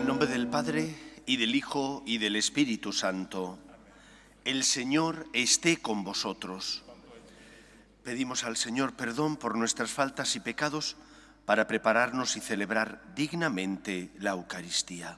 el nombre del Padre, y del Hijo, y del Espíritu Santo. El Señor esté con vosotros. Pedimos al Señor perdón por nuestras faltas y pecados para prepararnos y celebrar dignamente la Eucaristía.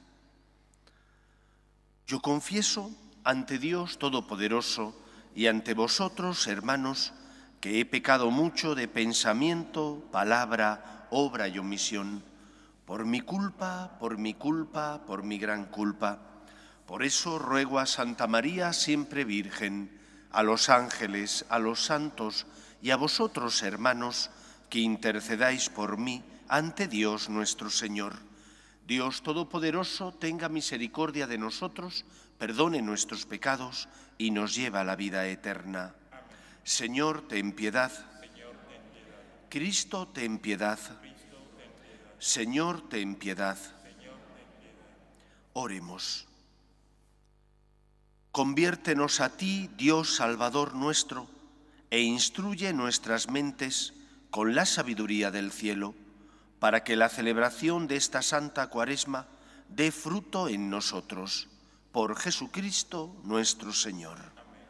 Yo confieso ante Dios Todopoderoso y ante vosotros, hermanos, que he pecado mucho de pensamiento, palabra, obra y omisión, por mi culpa, por mi gran culpa. Por eso ruego a Santa María, siempre Virgen, a los ángeles, a los santos y a vosotros, hermanos, que intercedáis por mí ante Dios nuestro Señor. Dios Todopoderoso tenga misericordia de nosotros, perdone nuestros pecados y nos lleve a la vida eterna. Señor, ten piedad. Cristo, ten piedad. Señor, ten piedad. Oremos. Conviértenos a ti, Dios Salvador nuestro, e instruye nuestras mentes con la sabiduría del cielo, para que la celebración de esta Santa Cuaresma dé fruto en nosotros. Por Jesucristo nuestro Señor.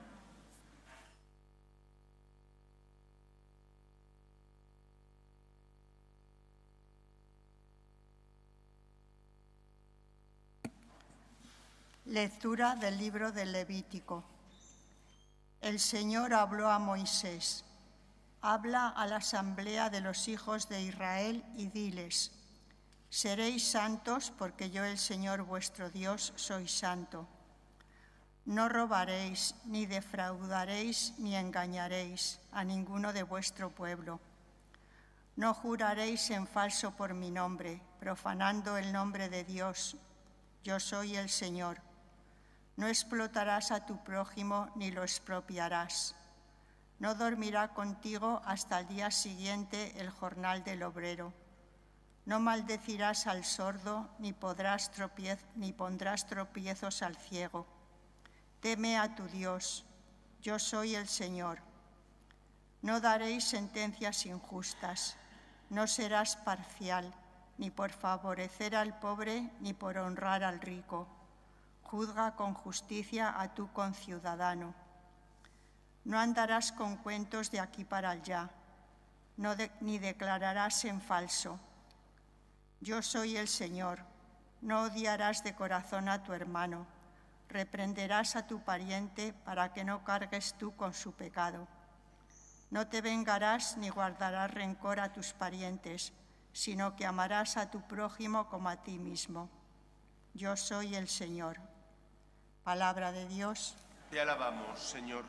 Lectura del libro del Levítico. El Señor habló a Moisés. Habla a la asamblea de los hijos de Israel y diles: seréis santos porque yo, el Señor vuestro Dios, soy santo. No robaréis, ni defraudaréis, ni engañaréis a ninguno de vuestro pueblo. No juraréis en falso por mi nombre, profanando el nombre de Dios. Yo soy el Señor. No explotarás a tu prójimo ni lo expropiarás. No dormirá contigo hasta el día siguiente el jornal del obrero. No maldecirás al sordo, ni pondrás tropiezos al ciego. Teme a tu Dios. Yo soy el Señor. No daréis sentencias injustas. No serás parcial, ni por favorecer al pobre, ni por honrar al rico. Juzga con justicia a tu conciudadano. No andarás con cuentos de aquí para allá, ni declararás en falso. Yo soy el Señor. No odiarás de corazón a tu hermano. Reprenderás a tu pariente para que no cargues tú con su pecado. No te vengarás ni guardarás rencor a tus parientes, sino que amarás a tu prójimo como a ti mismo. Yo soy el Señor. Palabra de Dios. Te alabamos, Señor.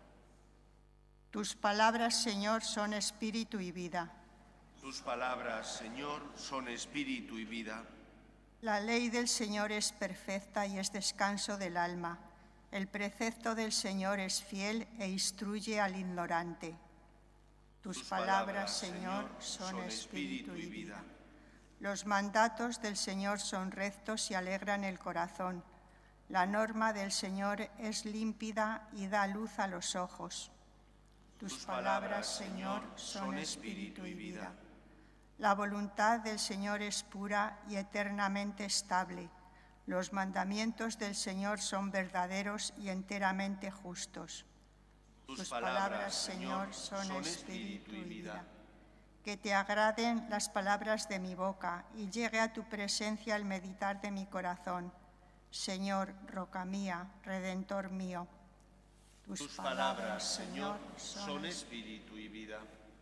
Tus palabras, Señor, son espíritu y vida. Tus palabras, Señor, son espíritu y vida. La ley del Señor es perfecta y es descanso del alma. El precepto del Señor es fiel e instruye al ignorante. Tus palabras, Señor, son espíritu y vida. Los mandatos del Señor son rectos y alegran el corazón. La norma del Señor es límpida y da luz a los ojos. Tus palabras, Señor, son espíritu y vida. La voluntad del Señor es pura y eternamente estable. Los mandamientos del Señor son verdaderos y enteramente justos. Tus palabras, Señor, son espíritu y vida. Que te agraden las palabras de mi boca y llegue a tu presencia el meditar de mi corazón. Señor, roca mía, redentor mío. Tus palabras, Señor, son espíritu y vida.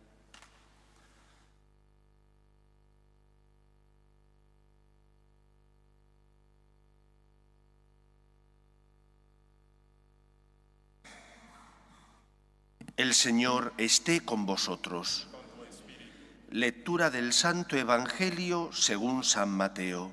El Señor esté con vosotros. Lectura del Santo Evangelio según San Mateo.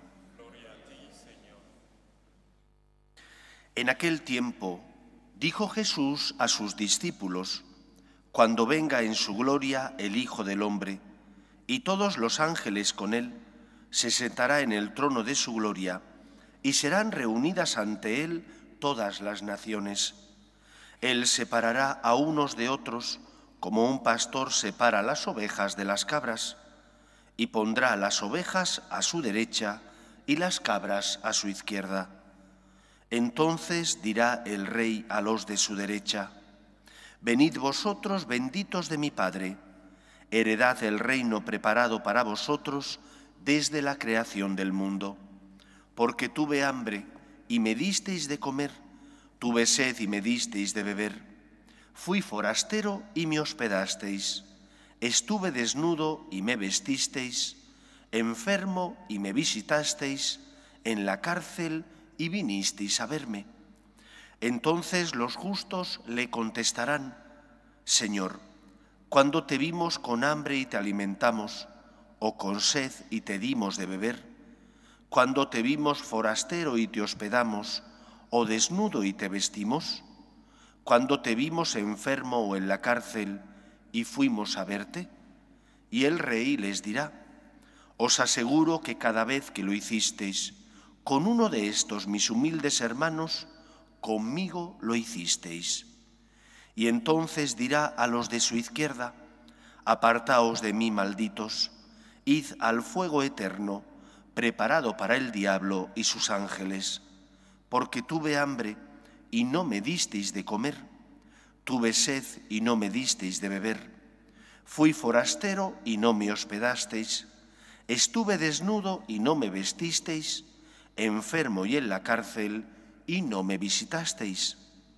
En aquel tiempo dijo Jesús a sus discípulos: cuando venga en su gloria el Hijo del Hombre, y todos los ángeles con él, se sentará en el trono de su gloria, y serán reunidas ante él todas las naciones. Él separará a unos de otros, como un pastor separa las ovejas de las cabras, y pondrá las ovejas a su derecha y las cabras a su izquierda. Entonces dirá el Rey a los de su derecha: venid vosotros benditos de mi Padre, heredad el reino preparado para vosotros desde la creación del mundo. Porque tuve hambre y me disteis de comer, tuve sed y me disteis de beber, fui forastero y me hospedasteis, estuve desnudo y me vestisteis, enfermo y me visitasteis, en la cárcel y vinisteis a verme. Entonces los justos le contestarán: Señor, ¿cuándo te vimos con hambre y te alimentamos, o con sed y te dimos de beber? ¿Cuándo te vimos forastero y te hospedamos, o desnudo y te vestimos? ¿Cuándo te vimos enfermo o en la cárcel y fuimos a verte? Y el Rey les dirá: os aseguro que cada vez que lo hicisteis con uno de estos mis humildes hermanos, conmigo lo hicisteis. Y entonces dirá a los de su izquierda: apartaos de mí, malditos, id al fuego eterno, preparado para el diablo y sus ángeles, porque tuve hambre y no me disteis de comer, tuve sed y no me disteis de beber, fui forastero y no me hospedasteis, estuve desnudo y no me vestisteis, enfermo y en la cárcel y no me visitasteis.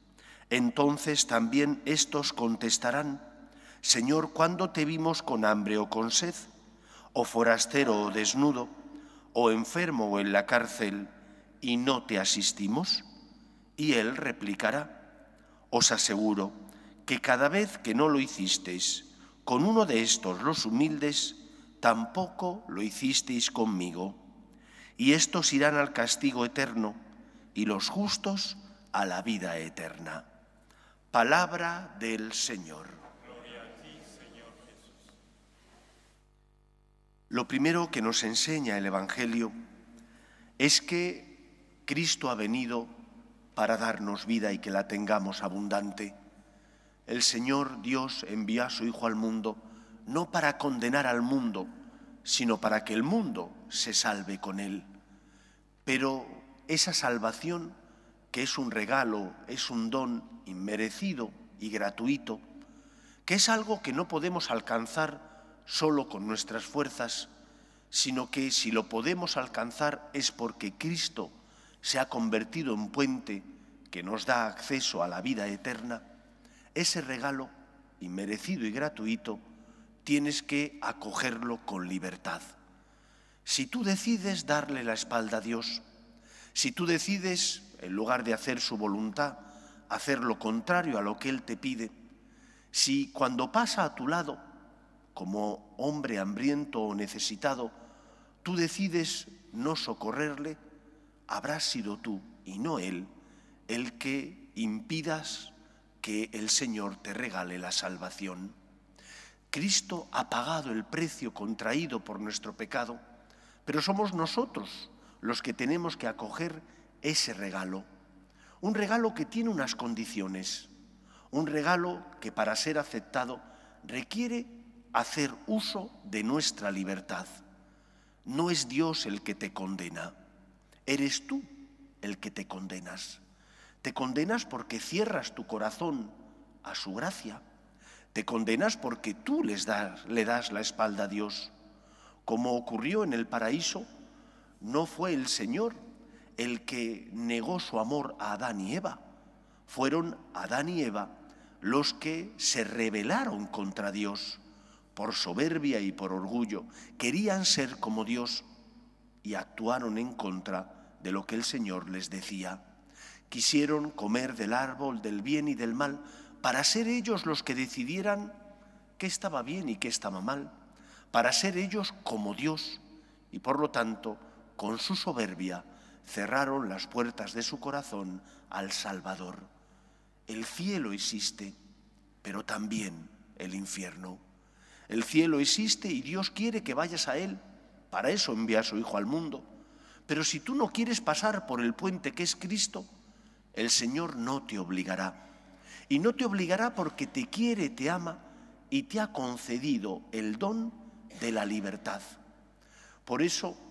Entonces también éstos contestarán: Señor, ¿cuándo te vimos con hambre o con sed, o forastero o desnudo, o enfermo o en la cárcel, y no te asistimos? Y él replicará: os aseguro que cada vez que no lo hicisteis con uno de estos los humildes, tampoco lo hicisteis conmigo. Y estos irán al castigo eterno, y los justos a la vida eterna. Palabra del Señor. Gloria a ti, Señor Jesús. Lo primero que nos enseña el Evangelio es que Cristo ha venido para darnos vida y que la tengamos abundante. El Señor Dios envió a su Hijo al mundo no para condenar al mundo, sino para que el mundo se salve con él. Pero esa salvación, que es un regalo, es un don inmerecido y gratuito, que es algo que no podemos alcanzar solo con nuestras fuerzas, sino que si lo podemos alcanzar es porque Cristo se ha convertido en puente que nos da acceso a la vida eterna. Ese regalo inmerecido y gratuito tienes que acogerlo con libertad. Si tú decides darle la espalda a Dios, si tú decides, en lugar de hacer su voluntad, hacer lo contrario a lo que Él te pide, si cuando pasa a tu lado, como hombre hambriento o necesitado, tú decides no socorrerle, habrás sido tú y no Él el que impidas que el Señor te regale la salvación. Cristo ha pagado el precio contraído por nuestro pecado, pero somos nosotros los que tenemos que acoger ese regalo. Un regalo que tiene unas condiciones, un regalo que para ser aceptado requiere hacer uso de nuestra libertad. No es Dios el que te condena, eres tú el que te condenas. Te condenas porque cierras tu corazón a su gracia. Te condenas porque tú le das la espalda a Dios. Como ocurrió en el paraíso, no fue el Señor el que negó su amor a Adán y Eva. Fueron Adán y Eva los que se rebelaron contra Dios por soberbia y por orgullo. Querían ser como Dios y actuaron en contra de lo que el Señor les decía. Quisieron comer del árbol del bien y del mal para ser ellos los que decidieran qué estaba bien y qué estaba mal, para ser ellos como Dios, y por lo tanto, con su soberbia, cerraron las puertas de su corazón al Salvador. El cielo existe, pero también el infierno. El cielo existe y Dios quiere que vayas a Él, para eso envía a su Hijo al mundo. Pero si tú no quieres pasar por el puente que es Cristo, el Señor no te obligará. Y no te obligará porque te quiere, te ama y te ha concedido el don de la libertad. Por eso,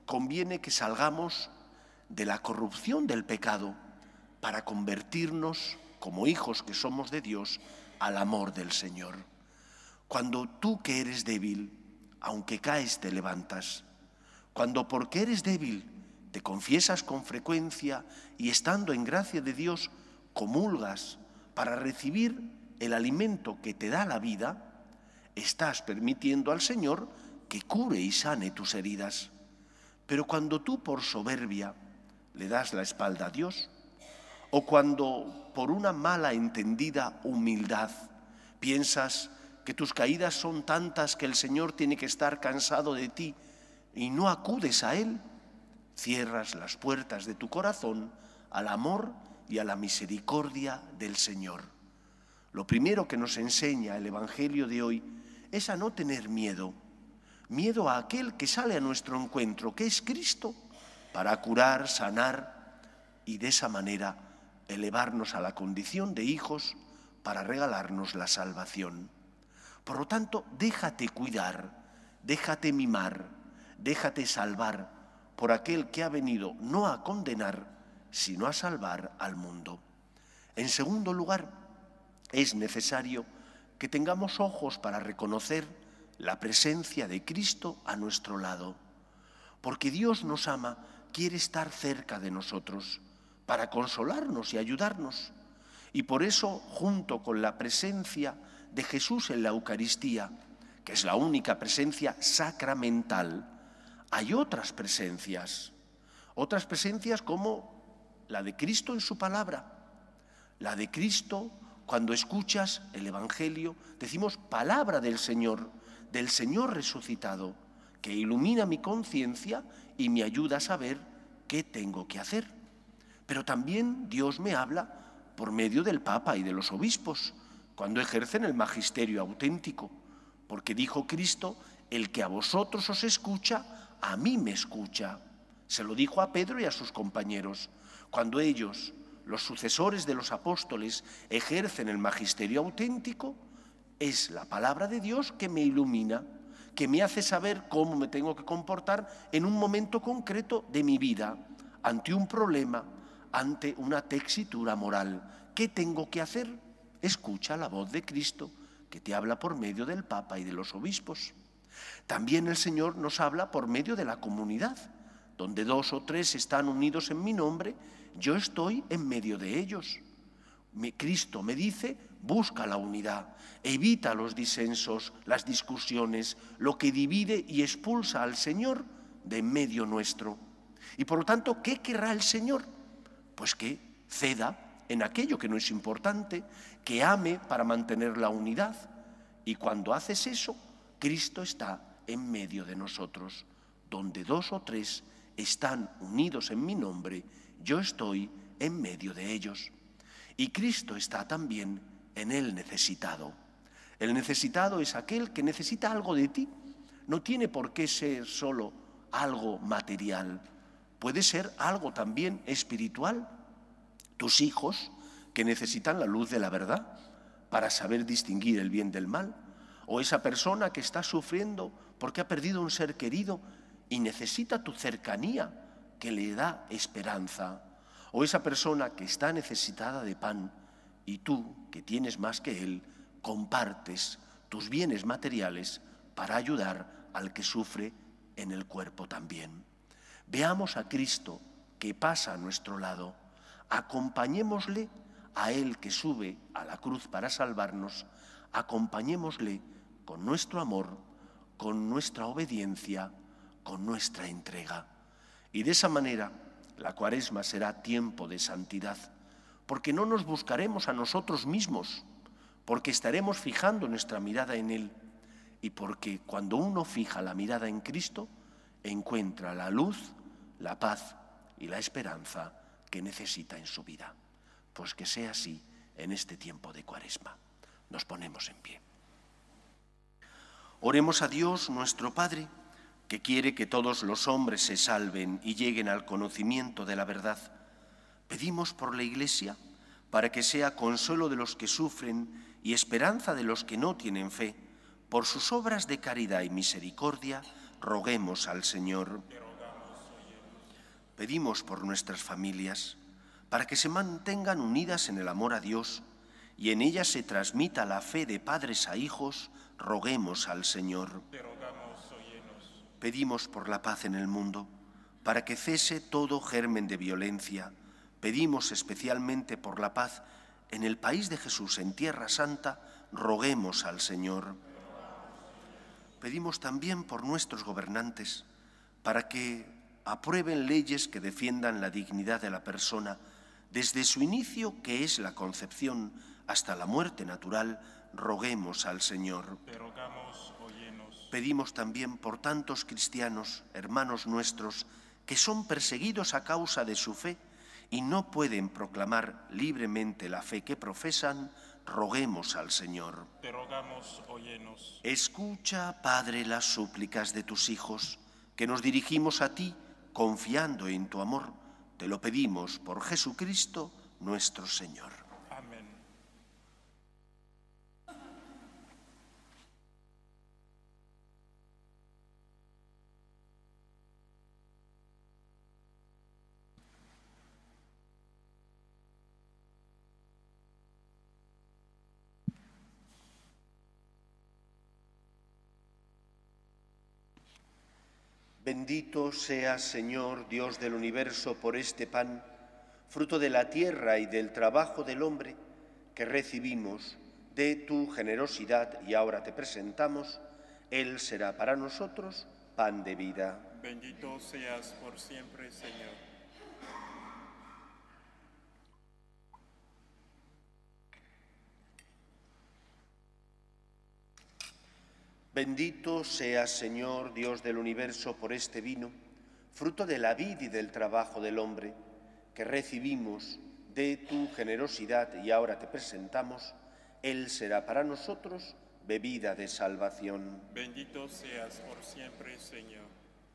conviene que salgamos de la corrupción del pecado para convertirnos, como hijos que somos de Dios, al amor del Señor. Cuando tú que eres débil, aunque caes te levantas, cuando porque eres débil te confiesas con frecuencia y estando en gracia de Dios comulgas para recibir el alimento que te da la vida, estás permitiendo al Señor que cure y sane tus heridas. Pero cuando tú por soberbia le das la espalda a Dios, o cuando por una mala entendida humildad piensas que tus caídas son tantas que el Señor tiene que estar cansado de ti y no acudes a Él, cierras las puertas de tu corazón al amor y a la misericordia del Señor. Lo primero que nos enseña el Evangelio de hoy es a no tener miedo a aquel que sale a nuestro encuentro, que es Cristo, para curar, sanar y de esa manera elevarnos a la condición de hijos para regalarnos la salvación. Por lo tanto, déjate cuidar, déjate mimar, déjate salvar por aquel que ha venido no a condenar, sino a salvar al mundo. En segundo lugar, es necesario que tengamos ojos para reconocer la presencia de Cristo a nuestro lado, porque Dios nos ama, quiere estar cerca de nosotros para consolarnos y ayudarnos. Y por eso, junto con la presencia de Jesús en la Eucaristía, que es la única presencia sacramental, hay otras presencias como la de Cristo en su palabra, la de Cristo cuando escuchas el Evangelio, decimos palabra del Señor resucitado, que ilumina mi conciencia y me ayuda a saber qué tengo que hacer. Pero también Dios me habla por medio del Papa y de los obispos, cuando ejercen el magisterio auténtico, porque dijo Cristo, el que a vosotros os escucha, a mí me escucha. Se lo dijo a Pedro y a sus compañeros. Cuando ellos, los sucesores de los apóstoles, ejercen el magisterio auténtico, es la palabra de Dios que me ilumina, que me hace saber cómo me tengo que comportar en un momento concreto de mi vida, ante un problema, ante una tesitura moral. ¿Qué tengo que hacer? Escucha la voz de Cristo, que te habla por medio del Papa y de los obispos. También el Señor nos habla por medio de la comunidad, donde 2 o 3 están unidos en mi nombre, yo estoy en medio de ellos. Cristo me dice, busca la unidad, evita los disensos, las discusiones, lo que divide y expulsa al Señor de en medio nuestro. Y por lo tanto, ¿qué querrá el Señor? Pues que ceda en aquello que no es importante, que ame para mantener la unidad. Y cuando haces eso, Cristo está en medio de nosotros. Donde 2 o 3 están unidos en mi nombre, yo estoy en medio de ellos. Y Cristo está también en el necesitado. El necesitado es aquel que necesita algo de ti. No tiene por qué ser solo algo material. Puede ser algo también espiritual. Tus hijos que necesitan la luz de la verdad para saber distinguir el bien del mal. O esa persona que está sufriendo porque ha perdido un ser querido y necesita tu cercanía que le da esperanza. O esa persona que está necesitada de pan y tú, que tienes más que él, compartes tus bienes materiales para ayudar al que sufre en el cuerpo también. Veamos a Cristo que pasa a nuestro lado, acompañémosle a Él que sube a la cruz para salvarnos, acompañémosle con nuestro amor, con nuestra obediencia, con nuestra entrega. Y de esa manera la Cuaresma será tiempo de santidad, porque no nos buscaremos a nosotros mismos, porque estaremos fijando nuestra mirada en Él, y porque cuando uno fija la mirada en Cristo, encuentra la luz, la paz y la esperanza que necesita en su vida. Pues que sea así en este tiempo de Cuaresma. Nos ponemos en pie. Oremos a Dios, nuestro Padre, que quiere que todos los hombres se salven y lleguen al conocimiento de la verdad. Pedimos por la Iglesia, para que sea consuelo de los que sufren y esperanza de los que no tienen fe. Por sus obras de caridad y misericordia, roguemos al Señor. Pedimos por nuestras familias, para que se mantengan unidas en el amor a Dios y en ellas se transmita la fe de padres a hijos, roguemos al Señor. Te rogamos, óyenos. Pedimos por la paz en el mundo, para que cese todo germen de violencia. Pedimos especialmente por la paz en el país de Jesús, en Tierra Santa, roguemos al Señor. Pedimos también por nuestros gobernantes, para que aprueben leyes que defiendan la dignidad de la persona, desde su inicio, que es la concepción, hasta la muerte natural, roguemos al Señor. Te rogamos, óyenos. Pedimos también por tantos cristianos, hermanos nuestros, que son perseguidos a causa de su fe y no pueden proclamar libremente la fe que profesan, roguemos al Señor. Te rogamos, óyenos. Escucha, Padre, las súplicas de tus hijos, que nos dirigimos a ti, confiando en tu amor. Te lo pedimos por Jesucristo, nuestro Señor. Amén. Bendito seas, Señor, Dios del universo, por este pan, fruto de la tierra y del trabajo del hombre, que recibimos de tu generosidad y ahora te presentamos. Él será para nosotros pan de vida. Bendito seas por siempre, Señor. Bendito seas, Señor, Dios del universo, por este vino, fruto de la vid y del trabajo del hombre, que recibimos de tu generosidad y ahora te presentamos. Él será para nosotros bebida de salvación. Bendito seas por siempre, Señor.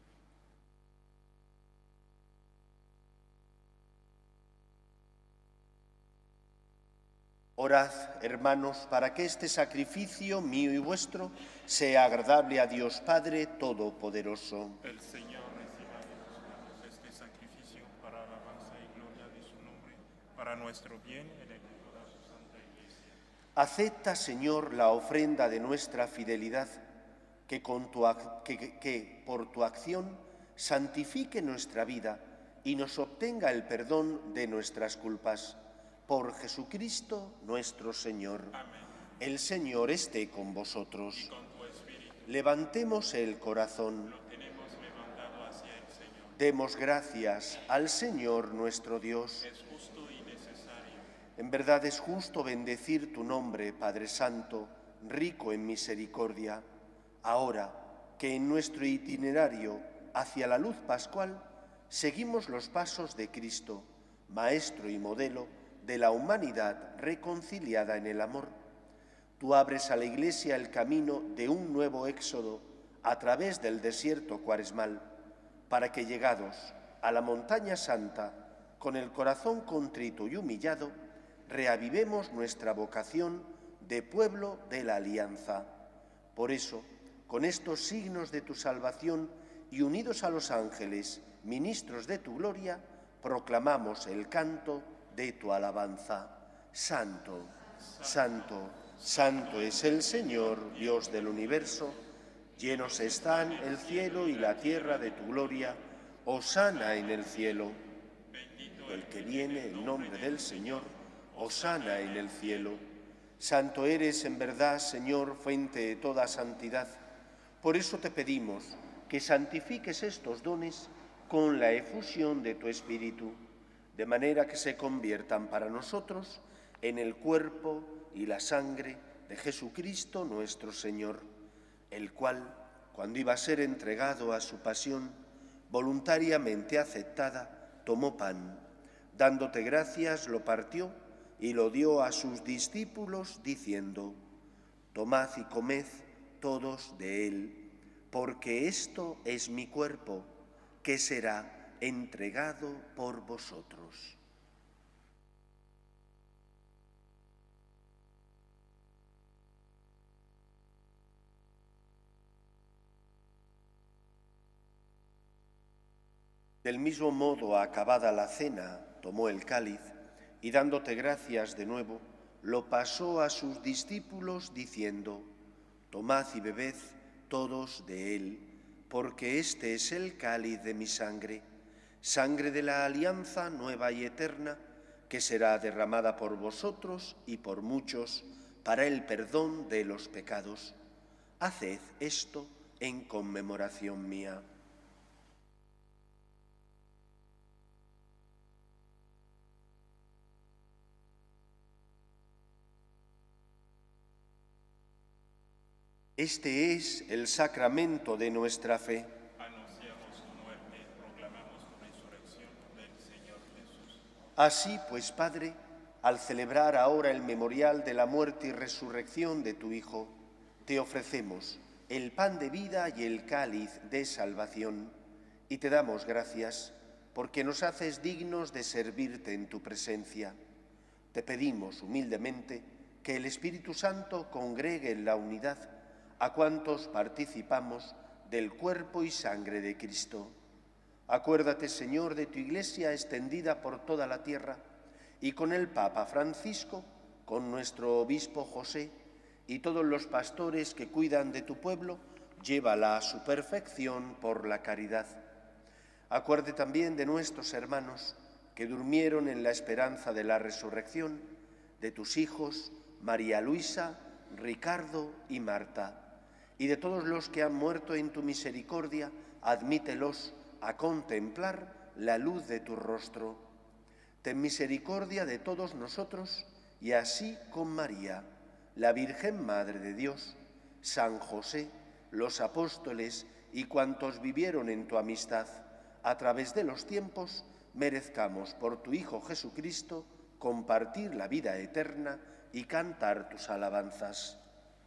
Orad, hermanos, para que este sacrificio mío y vuestro sea agradable a Dios Padre Todopoderoso. El Señor reciba de tus manos este sacrificio para alabanza y gloria de su nombre, para nuestro bien y de toda su santa Iglesia. Acepta, Señor, la ofrenda de nuestra fidelidad, que por tu acción santifique nuestra vida y nos obtenga el perdón de nuestras culpas. Por Jesucristo nuestro Señor. Amén. El Señor esté con vosotros. Y con tu espíritu. Levantemos el corazón. Lo tenemos levantado hacia el Señor. Demos gracias al Señor nuestro Dios. Es justo y necesario. En verdad es justo bendecir tu nombre, Padre Santo, rico en misericordia. Ahora que en nuestro itinerario hacia la luz pascual seguimos los pasos de Cristo, Maestro y modelo de la humanidad reconciliada en el amor. Tú abres a la Iglesia el camino de un nuevo éxodo a través del desierto cuaresmal, para que llegados a la montaña santa, con el corazón contrito y humillado, reavivemos nuestra vocación de pueblo de la alianza. Por eso, con estos signos de tu salvación y unidos a los ángeles, ministros de tu gloria, proclamamos el canto de tu alabanza. Santo, santo, santo es el Señor, Dios del universo. Llenos están el cielo y la tierra de tu gloria. Hosana en el cielo. Bendito el que viene en nombre del Señor. Hosana en el cielo. Santo eres en verdad, Señor, fuente de toda santidad. Por eso te pedimos que santifiques estos dones con la efusión de tu Espíritu, de manera que se conviertan para nosotros en el cuerpo y la sangre de Jesucristo nuestro Señor, el cual, cuando iba a ser entregado a su pasión, voluntariamente aceptada, tomó pan, dándote gracias, lo partió y lo dio a sus discípulos, diciendo: tomad y comed todos de él, porque esto es mi cuerpo, que será entregado por vosotros. Del mismo modo, acabada la cena, tomó el cáliz y dándote gracias de nuevo, lo pasó a sus discípulos diciendo: Tomad y bebed todos de él, porque este es el cáliz de mi sangre, sangre de la alianza nueva y eterna, que será derramada por vosotros y por muchos para el perdón de los pecados. Haced esto en conmemoración mía. Este es el sacramento de nuestra fe. Anunciamos su muerte, proclamamos su resurrección del Señor Jesús. Así pues, Padre, al celebrar ahora el memorial de la muerte y resurrección de tu Hijo, te ofrecemos el pan de vida y el cáliz de salvación, y te damos gracias porque nos haces dignos de servirte en tu presencia. Te pedimos humildemente que el Espíritu Santo congregue en la unidad a cuantos participamos del cuerpo y sangre de Cristo. Acuérdate, Señor, de tu Iglesia extendida por toda la tierra, y con el Papa Francisco, con nuestro obispo José y todos los pastores que cuidan de tu pueblo, llévala a su perfección por la caridad. Acuérdate también de nuestros hermanos que durmieron en la esperanza de la resurrección, de tus hijos María Luisa, Ricardo y Marta, y de todos los que han muerto en tu misericordia, admítelos a contemplar la luz de tu rostro. Ten misericordia de todos nosotros, y así con María, la Virgen Madre de Dios, San José, los apóstoles y cuantos vivieron en tu amistad, a través de los tiempos, merezcamos por tu Hijo Jesucristo compartir la vida eterna y cantar tus alabanzas.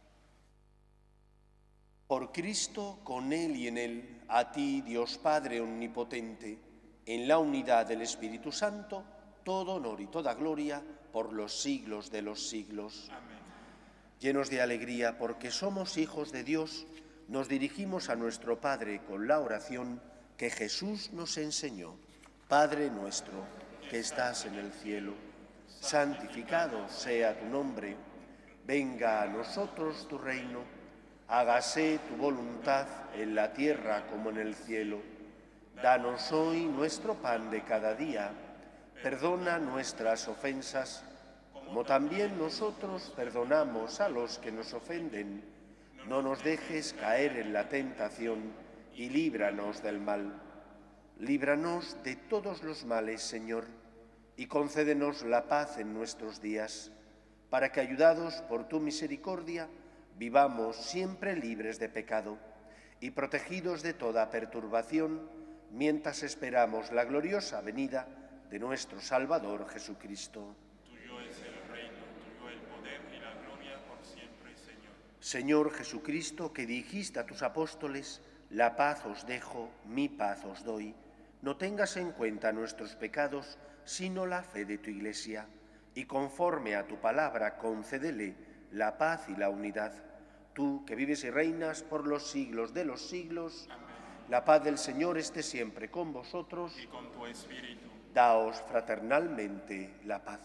Por Cristo, con Él y en Él, a ti, Dios Padre omnipotente, en la unidad del Espíritu Santo, todo honor y toda gloria por los siglos de los siglos. Amén. Llenos de alegría porque somos hijos de Dios, nos dirigimos a nuestro Padre con la oración que Jesús nos enseñó. Padre nuestro, que estás en el cielo, santificado sea tu nombre, venga a nosotros tu reino. Hágase tu voluntad en la tierra como en el cielo. Danos hoy nuestro pan de cada día. Perdona nuestras ofensas, como también nosotros perdonamos a los que nos ofenden. No nos dejes caer en la tentación y líbranos del mal. Líbranos de todos los males, Señor, y concédenos la paz en nuestros días, para que, ayudados por tu misericordia, vivamos siempre libres de pecado y protegidos de toda perturbación, mientras esperamos la gloriosa venida de nuestro Salvador Jesucristo. Tuyo es el reino, tuyo el poder y la gloria por siempre, Señor. Señor Jesucristo, que dijiste a tus apóstoles: la paz os dejo, mi paz os doy, no tengas en cuenta nuestros pecados, sino la fe de tu Iglesia, y conforme a tu palabra concédele la paz y la unidad. Tú, que vives y reinas por los siglos de los siglos, Amén. la paz del Señor esté siempre con vosotros. Y con tu espíritu. Daos fraternalmente la paz.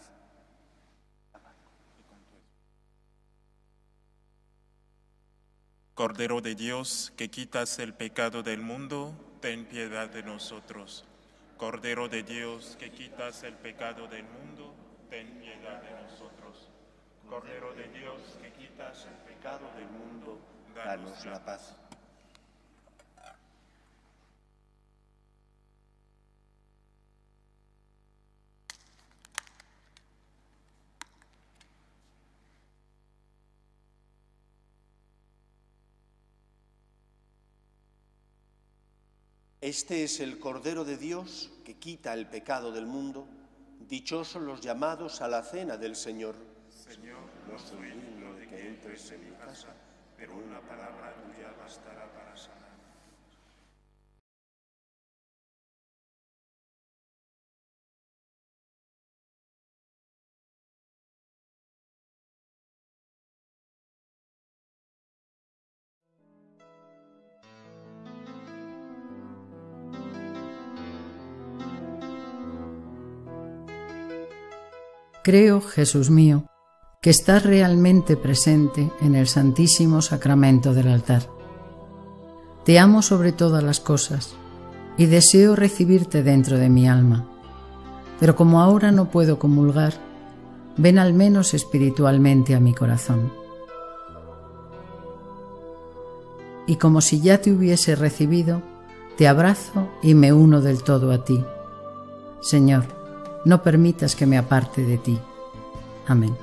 Cordero de Dios, que quitas el pecado del mundo, ten piedad de nosotros. Cordero de Dios, que quitas el pecado del mundo, ten piedad de nosotros. Cordero de Dios, que quitas el pecado del mundo, Danos la paz. Este es el Cordero de Dios que quita el pecado del mundo. Dichosos los llamados a la cena del Señor. Señor, No soy digno de que entres en mi casa, pero una palabra tuya bastará para sanar. Creo, Jesús mío, que estás realmente presente en el Santísimo Sacramento del altar. Te amo sobre todas las cosas y deseo recibirte dentro de mi alma. Pero como ahora no puedo comulgar, ven al menos espiritualmente a mi corazón. Y como si ya te hubiese recibido, te abrazo y me uno del todo a ti. Señor, no permitas que me aparte de ti. Amén.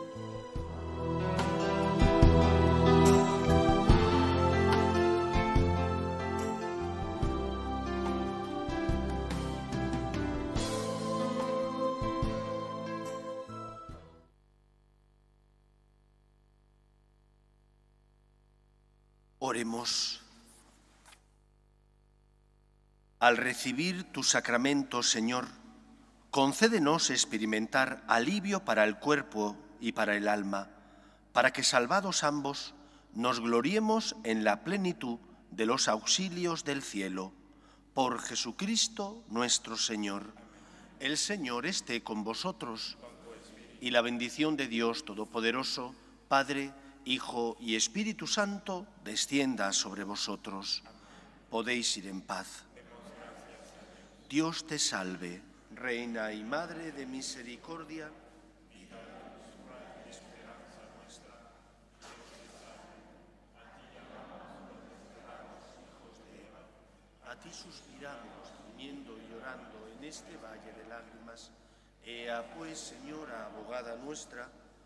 Oremos. Al recibir tu sacramento, Señor, concédenos experimentar alivio para el cuerpo y para el alma, para que, salvados ambos, nos gloriemos en la plenitud de los auxilios del cielo. Por Jesucristo nuestro Señor. El Señor esté con vosotros, y la bendición de Dios Todopoderoso, Padre, Hijo y Espíritu Santo, descienda sobre vosotros. Podéis ir en paz. Dios te salve, Reina y Madre de misericordia, a ti suspiramos, gimiendo y llorando en este valle de lágrimas. Ea pues, Señora, abogada nuestra,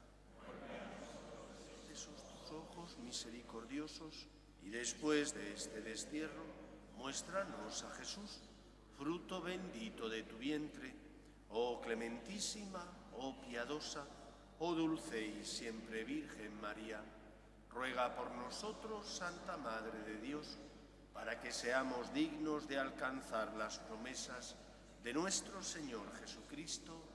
tus ojos misericordiosos, y después de este destierro, muéstranos a Jesús, fruto bendito de tu vientre, oh clementísima, oh piadosa, oh dulce y siempre Virgen María. Ruega por nosotros, Santa Madre de Dios, para que seamos dignos de alcanzar las promesas de nuestro Señor Jesucristo.